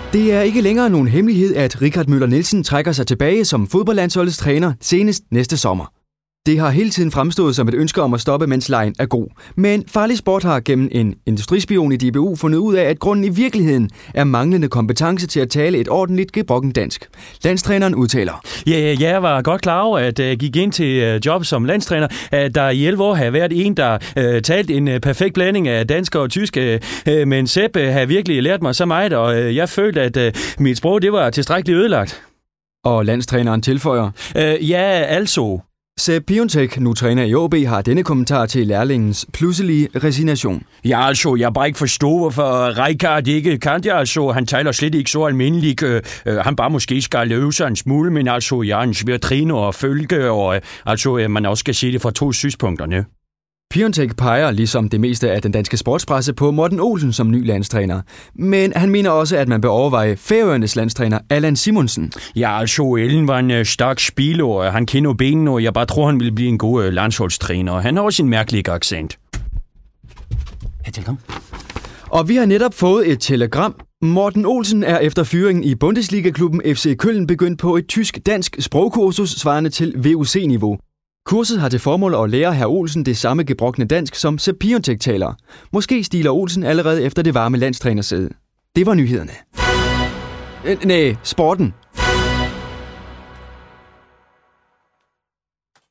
Det er ikke længere nogen hemmelighed, at Richard Møller Nielsen trækker sig tilbage som fodboldlandsholdets træner senest næste sommer. Det har hele tiden fremstået som et ønske om at stoppe, mens lejen er god. Men Farlig Sport har gennem en industrispion i DBU fundet ud af, at grunden i virkeligheden er manglende kompetence til at tale et ordentligt gebrokken dansk. Landstræneren udtaler. Ja, jeg var godt klar over, at jeg gik ind til job som landstræner, at der i 11 år havde været en, der talte en perfekt blanding af dansk og tysk, men Sepp havde virkelig lært mig så meget, og jeg følte, at mit sprog det var tilstrækkeligt ødelagt. Og landstræneren tilføjer. Ja, altså. Sepp Piontek, nu træner i AaB, har denne kommentar til lærlingens pludselige resignation. Ja, altså, jeg bare ikke forstår, hvorfor Rijkaard ikke kan det, altså. Han taler slet ikke så almindeligt. Han bare måske skal løbe sig en smule, men altså, jeg er en svær træner og følge, og altså, man også skal se det fra to synspunkterne. Piontek peger ligesom det meste af den danske sportspresse på Morten Olsen som ny landstræner. Men han mener også, at man bør overveje Færøernes landstræner Allan Simonsen. Ja, altså, Ellen var en stærk spiller, og han kender benene, og jeg bare tror, han vil blive en god landsholdstræner. Han har også en mærkelig accent. Og vi har netop fået et telegram. Morten Olsen er efter fyringen i Bundesliga-klubben FC Köln begyndt på et tysk-dansk sprogkursus svarende til VUC-niveau. Kurset har til formål at lære hr. Olsen det samme gebrokne dansk, som Sepp Piontek taler. Måske stiler Olsen allerede efter det varme landstrænersæde. Det var nyhederne. Sporten.